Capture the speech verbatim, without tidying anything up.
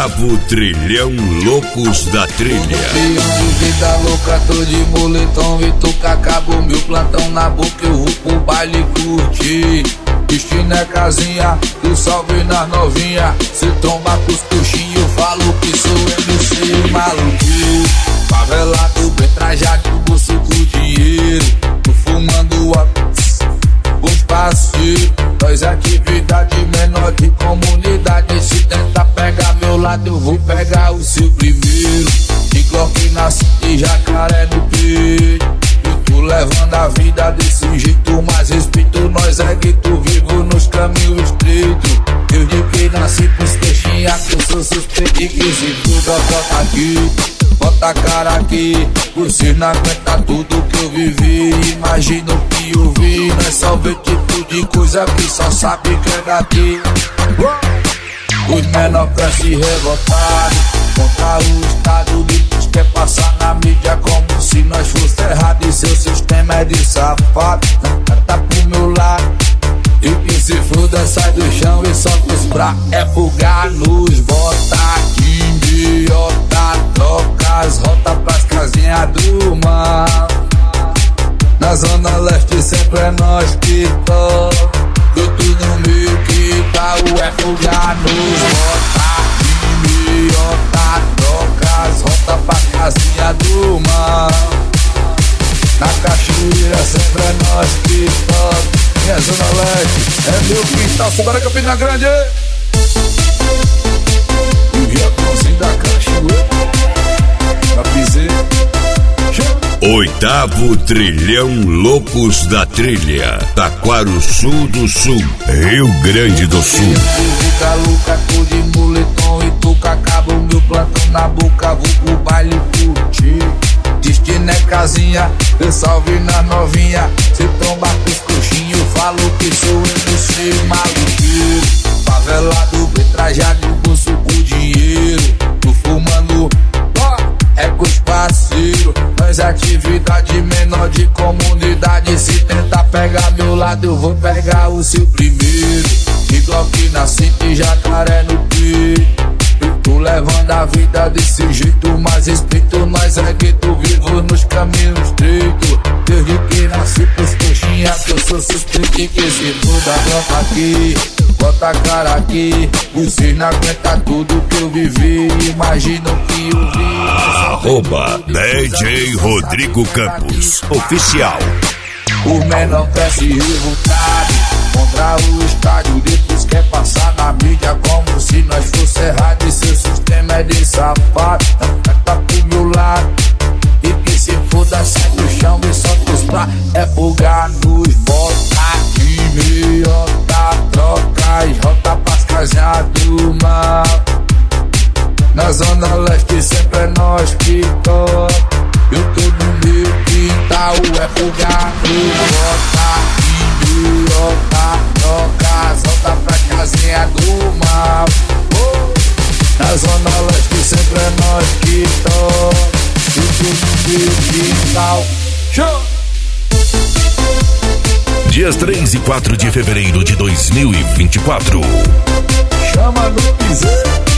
Oitavo Trilhão Loucos da Trilha. De vida louca, tô de moletom, Vituca, acabou meu plantão na boca, eu vou pro baile curtir. Destino é casinha, do salve nas novinha. Se tromba com os coxinhos, eu falo que sou M C maluquinho. Favelado, bem trajado, bolso com dinheiro. Tô fumando a os parceiros. Nós atividade menor de comunidade. Se tentar pegar meu lado, eu vou pegar o seu primeiro. De Glock na cinta e jacaré no peito. Eu tô levando a vida desse jeito, mas respeito nós é gueto vivo nos caminhos estreitos. Eu de que nasci com os queixinhas, que eu sou suspeito e que se tudo bota aqui. Bota a cara aqui, você não aguenta tudo que eu vivi. Imagina o que eu vi, não é só ver tipo de coisa que só sabe que é daqui. Os menor pra se revoltar contra o estado de Deus, quer passar na mídia como se nós fosse errado. E seu sistema é de safado, tá pro meu lado. E que se foda, sai do chão e solta os bra. É fugar nos bota, idiota, troca as rotas pras casinhas do mal. Na zona leste sempre é nós que toca. Eu tô no meio que tá o é fugar nos bota, idiota, troca as rotas pras casinhas do mal. Na cachoeira sempre é nós que toca. Minha zona leste é meu quintal, Sobara Campina Grande. E o Riacãozinho da cachoeira pra piseira. Oitavo Trilhão Loucos da Trilha, Taquarussu do Sul, Rio Grande do Sul. Fica louca, tô de moletom e tuca, acaba o meu plantão na boca, vou pro baile curtir. Destino é casinha, eu salve na novinha. Se tromba com os coxinhos, eu falo que sou M C maluqueiro. Favelado, bem trajado, bolso com dinheiro. Tô fumando, ó, é com os parceiros. Nós atividade menor de comunidade. Se tentar pegar meu lado, eu vou pegar o seu primeiro. De Glock na cinta e jacaré no peito. Tô levando a vida desse jeito, mas respeito nós é gueto vivo nos caminhos estreitos. Desde que nasci pros coxinhas, que eu sou suspeito e que se toda brota aqui. Bota a cara aqui, você não aguenta tudo que eu vivi. Imagina o que eu vi. Arroba D J Rodrigo Campos Oficial. O menor cresce revoltado contra o estádio, depois quer passar na mídia como se nós fosse errado. E seu sistema é de safado, tá pro meu lado. E que se foda, sai do chão e solta os pra. É fugar nos bota, idiota, troca as rotas pras casinhas do mal. Na zona leste sempre é nós que toca. Eu tô no meu quintal, é fugar nos bota, idiota, troca as rotas pra casinha do mal. Oh, na zona leste sempre é nós que toca. Eu tô no meu quintal. Show! Dias três e quatro de fevereiro de dois mil e vinte e quatro. Chama no piseiro.